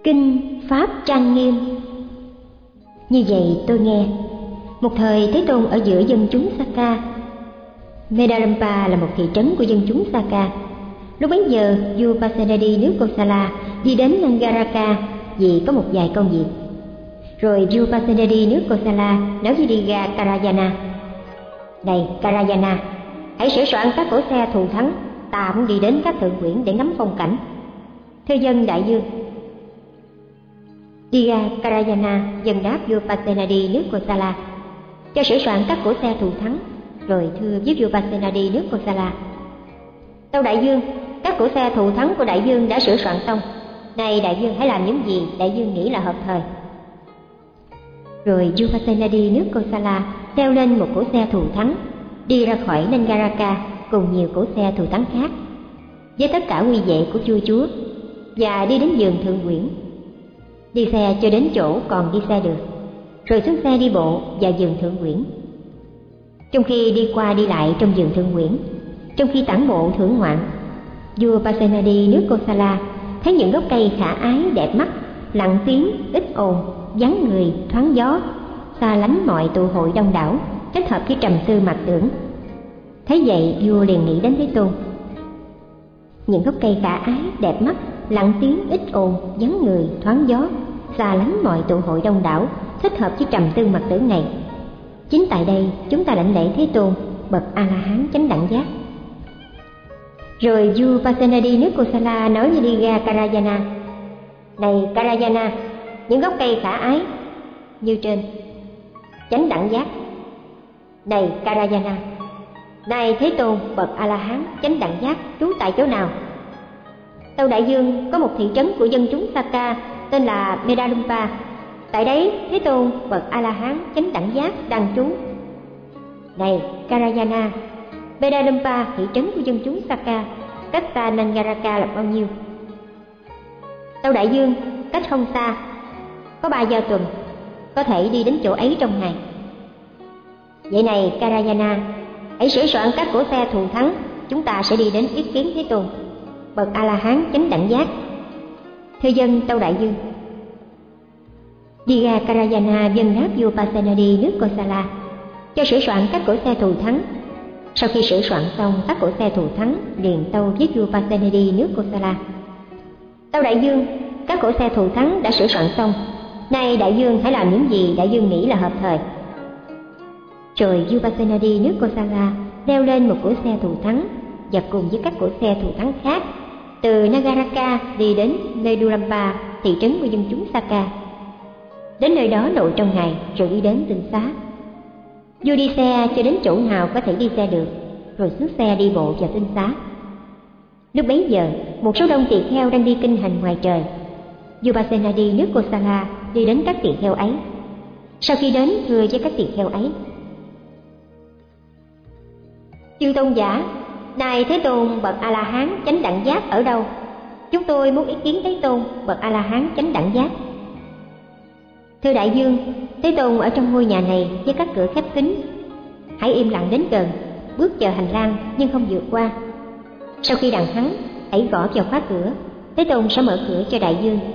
Kinh Pháp trang nghiêm. Như vậy tôi nghe, một thời Thế Tôn ở giữa dân chúng Saka. Medalampa là một thị trấn của dân chúng Saka. Lúc bấy giờ, vua Pasenadi nước Kosala đi đến Nangaraka vì có một vài công việc. Rồi vua Pasenadi nước Kosala nói với Diga Karayana: "Này Karayana, hãy sửa soạn các cỗ xe thù thắng, ta muốn đi đến các thượng quyển để ngắm phong cảnh." Thưa dân đại vương. Diga Karayana dần đáp vua Pasenadi nước Kosala: "Cho sửa soạn các cỗ xe thù thắng." Rồi thưa với vua Pasenadi nước Kosala: "Tâu đại vương, các cỗ xe thù thắng của đại vương đã sửa soạn xong. Này đại vương, hãy làm những gì đại vương nghĩ là hợp thời." Rồi vua Pasenadi nước Kosala leo lên một cỗ xe thù thắng, đi ra khỏi Nangaraka cùng nhiều cỗ xe thù thắng khác, với tất cả huy vệ của vua chúa, và đi đến vườn thượng quyển. Đi xe cho đến chỗ còn đi xe được, rồi xuống xe đi bộ vào vườn thượng quyển. Trong khi đi qua đi lại trong vườn thượng quyển, trong khi tản bộ thưởng ngoạn, vua Pasenadi nước Kosala thấy những gốc cây khả ái đẹp mắt, lặng tiếng, ít ồn, vắng người, thoáng gió, xa lánh mọi tụ hội đông đảo, kết hợp với trầm tư mạc tưởng. Thấy vậy, vua liền nghĩ đến Thế Tôn. Những gốc cây khả ái, đẹp mắt, lặng tiếng, ít ồn, vắng người, thoáng gió, xa lánh mọi tụ hội đông đảo, thích hợp với trầm tư mạc tưởng này. Chính tại đây chúng ta đảnh lễ Thế Tôn, bậc A-la-hán chánh đẳng giác. Rồi vua Pasenadi nước Kosala nói với Diga Karayana: "Này Karayana, những gốc cây khả ái như trên, chánh đẳng giác." Này Karayana, này Thế Tôn bậc A-la-hán chánh đẳng giác trú tại chỗ nào? Tâu đại vương, có một thị trấn của dân chúng Saka tên là Medalampa. Tại đấy Thế Tôn bậc A-la-hán chánh đẳng giác đang trú. Này Karayana, Medalampa, thị trấn của dân chúng Saka, cách xa Nangaraka là bao nhiêu? Tâu đại vương, cách không xa, có 3 giao tuần, có thể đi đến chỗ ấy trong ngày. Vậy này Karayana, hãy sửa soạn các cỗ xe thù thắng, chúng ta sẽ đi đến ý kiến Thế Tôn, bậc A-la-hán chánh đẳng giác. Thưa dân tâu đại vương. Diga Karayana dân đáp vua Pasenadi nước Kosala: "Cho sửa soạn các cỗ xe thù thắng." Sau khi sửa soạn xong các cỗ xe thù thắng, liền tâu với vua Pasenadi nước Kosala: "Tâu đại vương, các cỗ xe thù thắng đã sửa soạn xong. Nay đại vương hãy làm những gì đại vương nghĩ là hợp thời." Rồi vua Pasenadi nước Kosala leo lên một cỗ xe thù thắng và cùng với các cỗ xe thù thắng khác từ Nagaraka đi đến Medulampa, thị trấn của dân chúng Saka. Đến nơi đó nội trong ngày, rồi đi đến tinh xá. Vua đi xe cho đến chỗ nào có thể đi xe được, rồi xuống xe đi bộ vào tinh xá. Lúc bấy giờ, một số đông tỳ kheo đang đi kinh hành ngoài trời. Vua Pasenadi nước Kosala đi đến các tỳ kheo ấy. Sau khi đến thưa với các tỳ kheo ấy: "Chư tôn giả, này Thế Tôn bậc A-la-hán chánh đẳng giác ở đâu? Chúng tôi muốn ý kiến Thế Tôn bậc A-la-hán chánh đẳng giác." "Thưa đại vương, Thế Tôn ở trong ngôi nhà này với các cửa khép kín. Hãy im lặng đến gần, bước vào hành lang nhưng không vượt qua. Sau khi đặng hắn, hãy gõ vào khóa cửa, Thế Tôn sẽ mở cửa cho đại vương."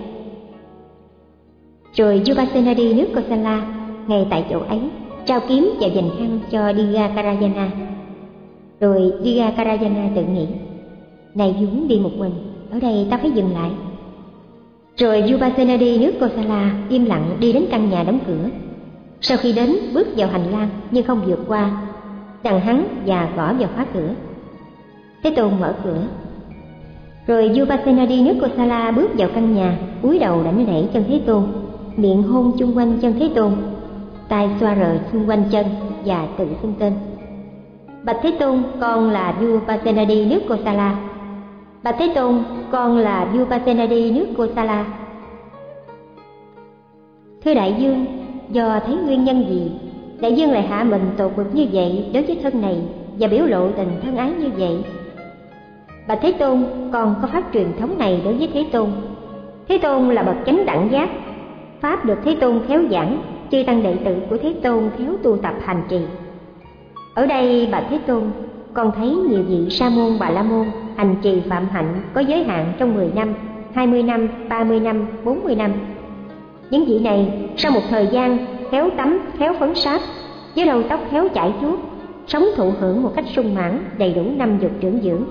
Rồi vua Pasenadi nước Kosala ngay tại chỗ ấy trao kiếm và dành khăn cho Diga Karayana. Rồi Diga Karayana tự nghĩ: "Này vua muốn đi một mình, ở đây ta phải dừng lại." Rồi vua Pasenadi nước Kosala im lặng đi đến căn nhà đóng cửa. Sau khi đến, bước vào hành lang nhưng không vượt qua, đặng hắn và gõ vào khóa cửa. Thế Tôn mở cửa. Rồi vua Pasenadi nước Kosala bước vào căn nhà, cúi đầu đảnh lễ chân Thế Tôn, miệng hôn chung quanh chân Thế Tôn, tay xoa rờ xung quanh chân và tự xưng tên: "Bạch Thế Tôn, con là vua Pasenadi nước Kosala. Bạch Thế Tôn, con là vua Pasenadi nước Kosala." "Thưa đại vương, do thấy nguyên nhân gì đại vương lại hạ mình tột bực như vậy đối với thân này và biểu lộ tình thân ái như vậy?" "Bạch Thế Tôn, con có pháp truyền thống này đối với Thế Tôn. Thế Tôn là bậc chánh đẳng giác, pháp được Thế Tôn khéo giảng, chư tăng đệ tử của Thế Tôn khéo tu tập hành trì. Ở đây bạch Thế Tôn, con thấy nhiều vị sa môn bà la môn hành trì phạm hạnh có giới hạn trong 10 năm 20 năm, 30 năm, 40 năm. Những vị này sau một thời gian khéo tắm, khéo phấn sáp, với râu tóc khéo chải chuốt, sống thụ hưởng một cách sung mãn, đầy đủ 5 dục trưởng dưỡng.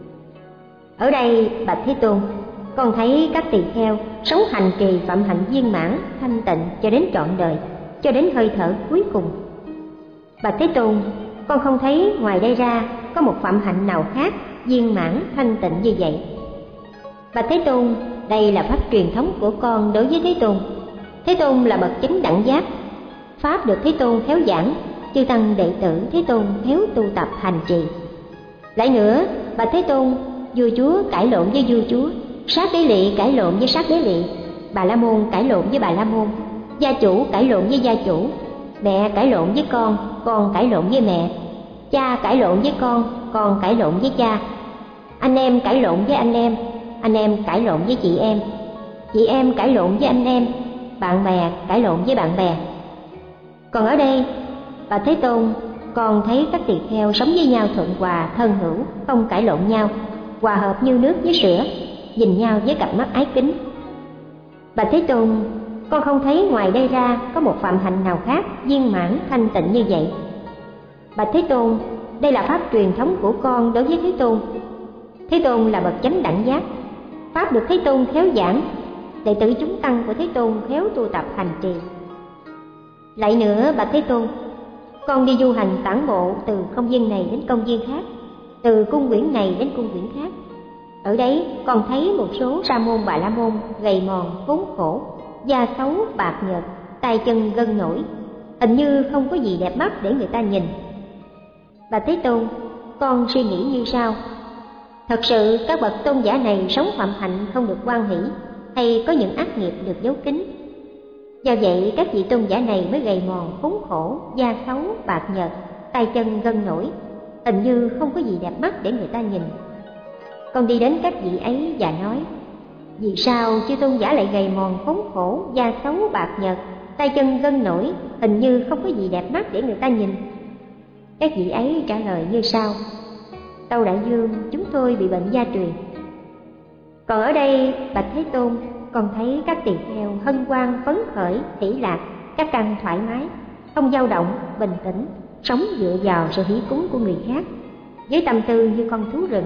Ở đây bạch Thế Tôn, con thấy các tỳ kheo sống hành trì phạm hạnh viên mãn, thanh tịnh cho đến trọn đời, cho đến hơi thở cuối cùng. Bạch Thế Tôn, con không thấy ngoài đây ra có một phạm hạnh nào khác viên mãn, thanh tịnh như vậy. Bạch Thế Tôn, đây là pháp truyền thống của con đối với Thế Tôn. Thế Tôn là bậc chánh đẳng giác, pháp được Thế Tôn khéo giảng, chư tăng đệ tử Thế Tôn khéo tu tập hành trì. Lại nữa, bạch Thế Tôn, vua chúa cãi lộn với vua chúa, sát đế lỵ cãi lộn với sát đế lỵ, Bà La Môn cãi lộn với Bà La Môn, gia chủ cãi lộn với gia chủ, mẹ cãi lộn với con cãi lộn với mẹ, cha cãi lộn với con cãi lộn với cha, anh em cãi lộn với anh em cãi lộn với chị em cãi lộn với anh em, bạn bè cãi lộn với bạn bè. Còn ở đây, bạch Thế Tôn, con thấy các tỳ kheo sống với nhau thuận hòa, thân hữu, không cãi lộn nhau, hòa hợp như nước với sữa, nhìn nhau với cặp mắt ái kính. Bạch Thế Tôn, con không thấy ngoài đây ra có một phạm hạnh nào khác viên mãn, thanh tịnh như vậy. Bạch Thế Tôn, đây là pháp truyền thống của con đối với Thế Tôn. Thế Tôn là bậc chánh đẳng giác, pháp được Thế Tôn khéo giảng, đệ tử chúng tăng của Thế Tôn khéo tu tập hành trì. Lại nữa bạch Thế Tôn, con đi du hành tản bộ từ công viên này đến công viên khác, từ cung quyển này đến cung quyển khác. Ở đấy con thấy một số sa môn Bà La Môn gầy mòn, khốn khổ, da xấu, bạc nhợt, tay chân gân nổi, hình như không có gì đẹp mắt để người ta nhìn. Bạch Thế Tôn, con suy nghĩ như sau: thật sự các bậc tôn giả này sống phạm hạnh không được hoan hỷ, hay có những ác nghiệp được giấu kín. Do vậy các vị tôn giả này mới gầy mòn, khốn khổ, da xấu, bạc nhợt, tay chân gân nổi, hình như không có gì đẹp mắt để người ta nhìn. Con đi đến các vị ấy và nói: vì sao chư tôn giả lại gầy mòn, khốn khổ, da xấu, bạc nhợt, tay chân gân nổi, hình như không có gì đẹp mắt để người ta nhìn? Các vị ấy trả lời như sau: Tâu đại vương, chúng tôi bị bệnh gia truyền. Còn ở đây bạch Thế Tôn, con thấy các tỳ kheo hân hoan, phấn khởi, hỷ lạc, các căn thoải mái, không dao động, bình tĩnh, sống dựa vào sự hỷ cúng của người khác, với tâm tư như con thú rừng.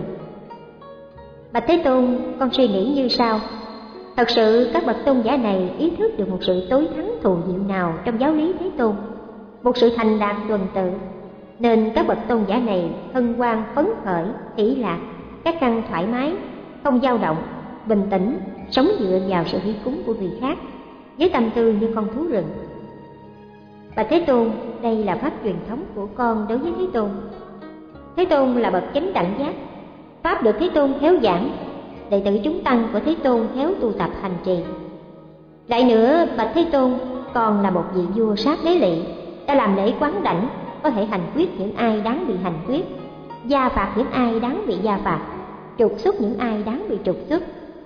Bạch Thế Tôn, con suy nghĩ như sau: thật sự các bậc tôn giả này ý thức được một sự tối thắng thù diệu nào trong giáo lý Thế Tôn, một sự thành đạt tuần tự, nên các bậc tôn giả này hân hoan, phấn khởi, hỷ lạc, các căn thoải mái, không dao động, bình tĩnh, sống dựa vào sự hỷ cúng của người khác, với tâm tư như con thú rừng. Bạch Thế Tôn, đây là pháp truyền thống của con đối với Thế Tôn. Thế Tôn là bậc chánh đẳng giác, pháp được Thế Tôn khéo giảng, đệ tử chúng tăng của Thế Tôn khéo tu tập hành trì. Lại nữa bạch Thế Tôn, con là một vị vua sát đế lỵ, đã làm lễ quán đảnh, có thể hành quyết những ai đáng bị hành quyết, gia phạt những ai đáng bị gia phạt, trục xuất những ai đáng bị trục xuất.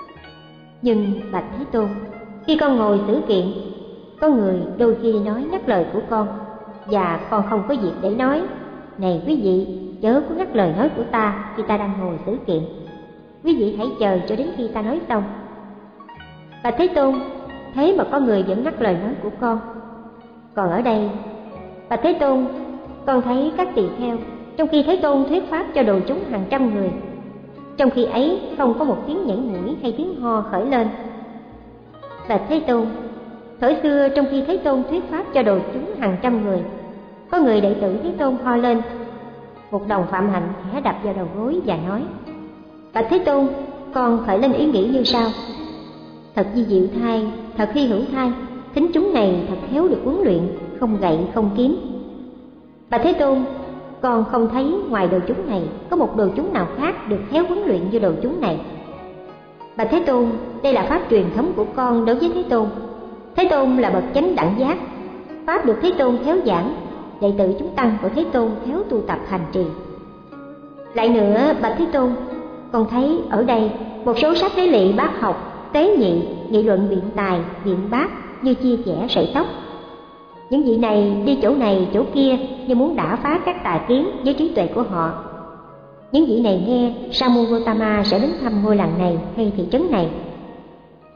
Nhưng bạch Thế Tôn, khi con ngồi xử kiện, có người đôi khi nói ngắt lời của con, và con không có việc để nói: này quý vị, chớ có ngắt lời nói của ta khi ta đang ngồi xử kiện, quý vị hãy chờ cho đến khi ta nói xong. Bạch Thế Tôn, thế mà có người vẫn ngắt lời nói của con. Còn ở đây bạch Thế Tôn, con thấy các tỳ kheo trong khi Thế Tôn thuyết pháp cho đồ chúng hàng trăm người, trong khi ấy không có một tiếng nhảy mũi hay tiếng ho khởi lên. Bạch Thế Tôn, thời xưa trong khi Thế Tôn thuyết pháp cho đồ chúng hàng trăm người, có người đệ tử Thế Tôn ho lên. Một đồng phạm hạnh khẽ đập vào đầu gối và nói: bạch Thế Tôn, con khởi lên ý nghĩ như sau: thật di diệu thay, thật hy hữu thay, thính chúng này thật khéo được huấn luyện, không gậy không kiếm. Bạch Thế Tôn, con không thấy ngoài đồ chúng này có một đồ chúng nào khác được khéo huấn luyện như đồ chúng này. Bạch Thế Tôn, đây là pháp truyền thống của con đối với Thế Tôn. Thế Tôn là bậc chánh đẳng giác, pháp được Thế Tôn khéo giảng, đệ tử chúng tăng của Thế Tôn khéo tu tập hành trì. Lại nữa bạch Thế Tôn, con thấy ở đây một số sách đế lỵ bác học, tế nhị, nghị luận biện tài, biện bác như chia chẻ sợi tóc. Những vị này đi chỗ này chỗ kia như muốn đả phá các tà kiến với trí tuệ của họ. Những vị này nghe Sa môn Gotama sẽ đến thăm ngôi làng này hay thị trấn này,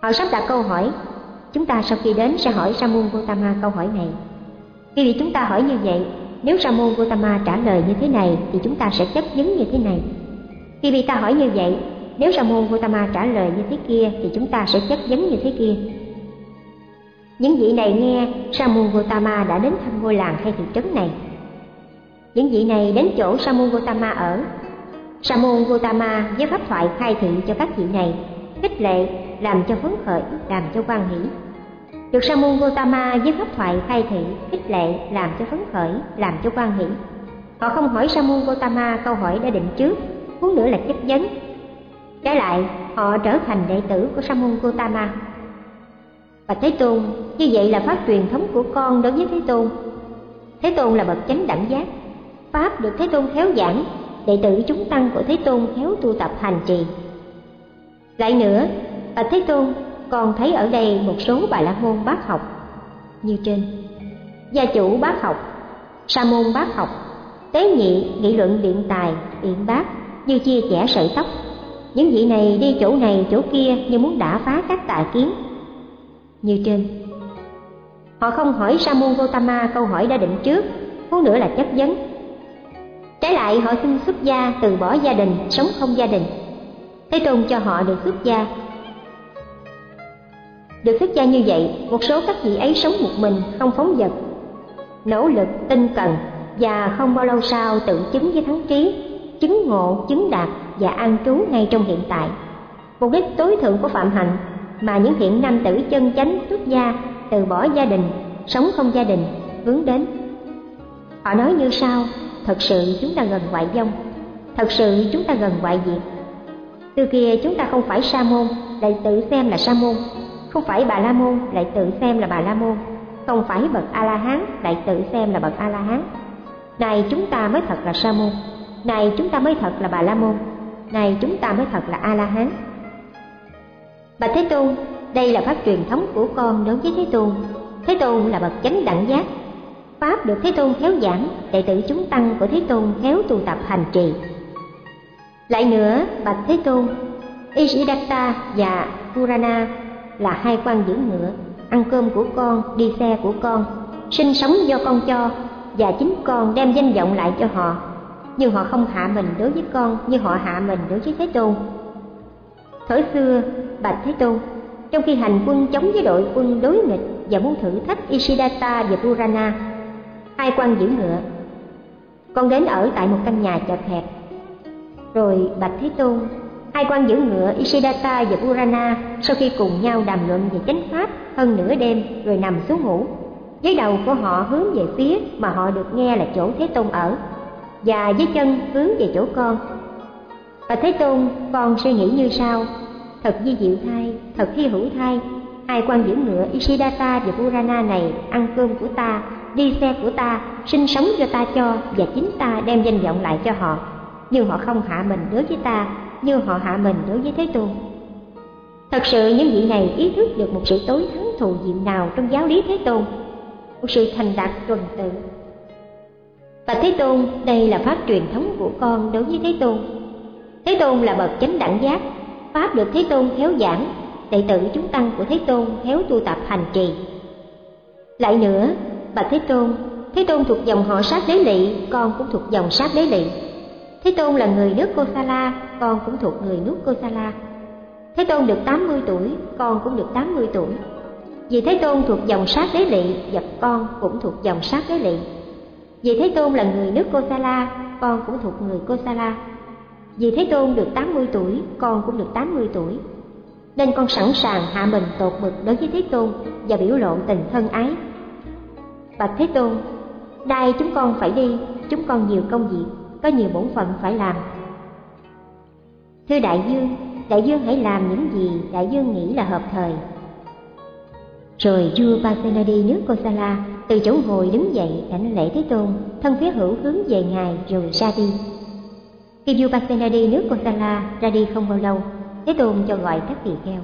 Họ sắp đặt câu hỏi. Chúng ta sau khi đến sẽ hỏi Sa môn Gotama câu hỏi này. Khi chúng ta hỏi như vậy, nếu Sa môn Gotama trả lời như thế này thì chúng ta sẽ chất vấn như thế này. Khi ta hỏi như vậy, nếu Sa môn Gotama trả lời như thế kia thì chúng ta sẽ chất vấn như thế kia. Những vị này nghe Sa môn Gotama đã đến thăm ngôi làng hay thị trấn này. Những vị này đến chỗ Sa môn Gotama ở. Sa môn Gotama với pháp thoại khai thị cho các vị này, khích lệ, làm cho phấn khởi, làm cho hoan hỷ. Được Sa môn Gotama với pháp thoại khai thị, khích lệ, làm cho phấn khởi, làm cho hoan hỷ. Họ không hỏi Sa môn Gotama câu hỏi đã định trước, huống nữa là chất vấn. Trái lại, họ trở thành đệ tử của Sa môn Gotama. Bạch Thế Tôn, như vậy là pháp truyền thống của con đối với Thế Tôn. Thế Tôn là bậc chánh đẳng giác, pháp được Thế Tôn khéo giảng, đệ tử chúng tăng của Thế Tôn khéo tu tập hành trì. Lại nữa, bạch Thế Tôn, con thấy ở đây một số Bà La Môn bác học như trên: Gia chủ bác học, Sa môn bác học, tế nhị nghị luận biện tài, biện bác như chia chẻ sợi tóc. Những vị này đi chỗ này chỗ kia như muốn đả phá các tà kiến như trên. Họ không hỏi Sa môn Gotama câu hỏi đã định trước, huống nữa là chất vấn. Trái lại, họ xin xuất gia, từ bỏ gia đình, sống không gia đình. Thế Tôn cho họ được xuất gia. Được xuất gia như vậy, một số các vị ấy sống một mình, không phóng dật, nỗ lực, tinh cần, và không bao lâu sau tự chứng với thắng trí, chứng ngộ, chứng đạt và an trú ngay trong hiện tại. Mục đích tối thượng của phạm hạnh mà những thiện nam tử chân chánh xuất gia, từ bỏ gia đình, sống không gia đình, hướng đến. Họ nói như sau: thật sự chúng ta gần ngoại vong, thật sự chúng ta gần ngoại diệt. Từ kia chúng ta không phải sa môn, lại tự xem là sa môn; không phải Bà La Môn, lại tự xem là Bà La Môn; không phải bậc A La Hán, lại tự xem là bậc A La Hán. Này chúng ta mới thật là sa môn, này chúng ta mới thật là Bà La Môn, này chúng ta mới thật là A La Hán. Bạch Thế Tôn, đây là pháp truyền thống của con đối với Thế Tôn. Thế Tôn là bậc chánh đẳng giác, pháp được Thế Tôn khéo giảng, đệ tử chúng tăng của Thế Tôn khéo tu tập hành trì. Lại nữa, bạch Thế Tôn, Isidatta và Purana là hai quan giữ ngựa, ăn cơm của con, đi xe của con, sinh sống do con cho, và chính con đem danh vọng lại cho họ. Nhưng họ không hạ mình đối với con như họ hạ mình đối với Thế Tôn. Thuở xưa, bạch Thế Tôn, trong khi hành quân chống với đội quân đối nghịch và muốn thử thách Isidatta và Purana, hai quan giữ ngựa, con đến ở tại một căn nhà chật hẹp. Rồi bạch Thế Tôn, hai quan giữ ngựa Isidatta và Purana sau khi cùng nhau đàm luận về chánh pháp hơn nửa đêm rồi nằm xuống ngủ, với đầu của họ hướng về phía mà họ được nghe là chỗ Thế Tôn ở, và với chân hướng về chỗ con. Bạch Thế Tôn, con suy nghĩ như sau: thật vi diệu thay, thật hy hữu thay, hai quan giữ ngựa Isidatta và Purana này ăn cơm của ta, đi xe của ta, sinh sống do ta cho, và chính ta đem danh vọng lại cho họ. Nhưng họ không hạ mình đối với ta như họ hạ mình đối với Thế Tôn. Thật sự những vị này ý thức được một sự tối thắng thù diệu nào trong giáo lý Thế Tôn, một sự thành đạt tuần tự. Bạch Thế Tôn, đây là pháp truyền thống của con đối với Thế Tôn. Thế Tôn là bậc chánh đẳng giác, pháp được Thế Tôn khéo giảng, đệ tử chúng tăng của Thế Tôn khéo tu tập hành trì. Lại nữa, bạch Thế Tôn thuộc dòng họ Sát Đế Lị, con cũng thuộc dòng Sát Đế Lị. Thế Tôn là người nước Kosala, con cũng thuộc người nước Kosala. Thế Tôn được 80 tuổi, con cũng được 80 tuổi. Vì Thế Tôn thuộc dòng Sát Đế Lị và con cũng thuộc dòng Sát Đế Lị. Vì Thế Tôn là người nước Kosala, con cũng thuộc người Kosala. Vì Thế Tôn được 80 tuổi, con cũng được 80 tuổi. Nên con sẵn sàng hạ mình tột bực đối với Thế Tôn và biểu lộ tình thân ái. Bạch Thế Tôn, nay chúng con phải đi, chúng con nhiều công việc, có nhiều bổn phận phải làm. Thưa Đại Dương hãy làm những gì Đại Dương nghĩ là hợp thời. Rồi vua Pasenadi nước Kosala từ chỗ ngồi đứng dậy đảnh lễ Thế Tôn, thân phía hữu hướng về ngài rồi ra đi. Khi vua Pasenadi nước Kosala ra đi không bao lâu, Thế Tôn cho gọi các tỳ kheo.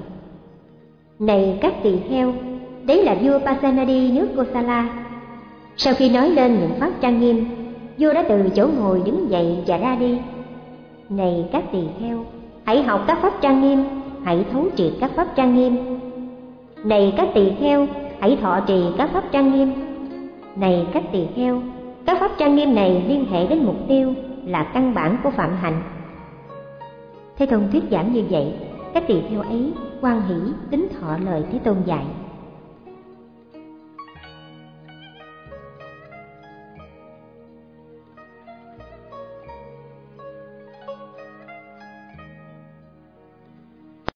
Này các tỳ kheo, đấy là vua Pasenadi nước Kosala. Sau khi nói lên những pháp trang nghiêm, vua đã từ chỗ ngồi đứng dậy và ra đi. Này các tỳ kheo, hãy học các pháp trang nghiêm, hãy thấu triệt các pháp trang nghiêm, Này các tỳ kheo, hãy thọ trì các pháp trang nghiêm. Này các tỳ kheo, các pháp trang nghiêm này liên hệ đến mục tiêu là căn bản của phạm hạnh. Thế Tôn thuyết giảng như vậy, các tỳ kheo ấy hoan hỷ tín thọ lời Thế Tôn dạy.